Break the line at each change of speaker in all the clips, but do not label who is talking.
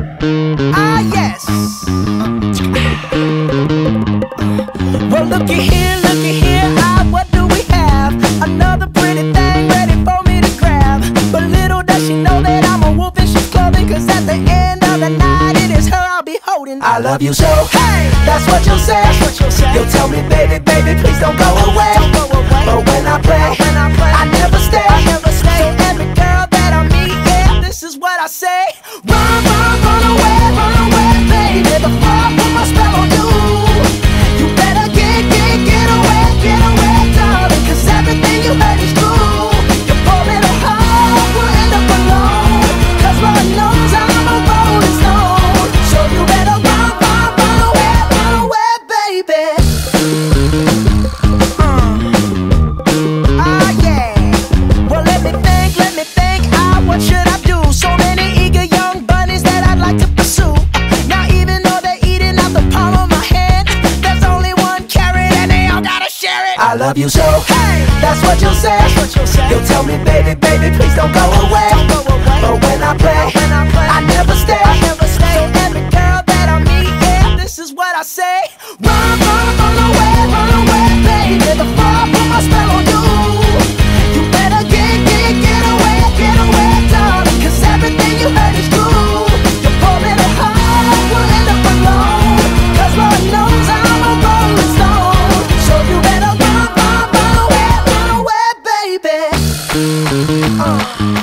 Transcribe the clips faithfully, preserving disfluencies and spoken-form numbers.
Ah, yes. Well, looky here, looky here. Ah, what do we have? Another pretty thing ready for me to grab. But little does she know that I'm a wolf in sheep's clothing. Cause at the end of the night, it is her I'll be holding. I love you so, hey, that's what you'll say. What you'll say. You'll tell me, baby, baby, please don't go away. Don't go away. But when I play, when I, play I never stay. I never stay. So every girl that I meet, yeah, this is what I say. Run, run, run away, run away, baby. Before I put my spell on you, you better get, get, get away, get away, darling. Cause everything you heard is true. Your poor little heart will end up alone. Cause Lord knows I'm a rolling stone. So you better run, run, run away, run away, baby. Ah, yeah. Well, let me think, let me think. Ah, what should I do? So many eager young bunnies that I'd like to pursue. Now, even though they're eating out the palm of my hand, there's only one carrot and they all gotta share it. I love you so, hey, that's what you'll say. That's what you'll say. You'll tell me, baby, baby, please don't go away. Don't go away. But when I play, when I, play I never stay. I never stay. So every girl that I meet, yeah, this is what I say. Run, run, run away, run away, baby. Before I put my spell on you, you better get, get, get away, get away, darling. Cause everything you heard is true. Your poor little heart will end up alone. Cause Lord knows I'm a rolling stone. So you better run, run, run away, run away, baby. Uh.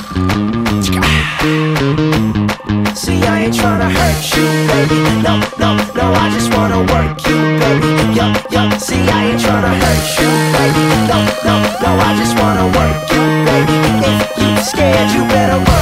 See, I ain't tryna hurt you, baby. No, no, no, I just wanna work you, baby. Yo, yo, see, I ain't tryna hurt you, baby. No, no, no, I just wanna work you, baby. If you scared, you better run.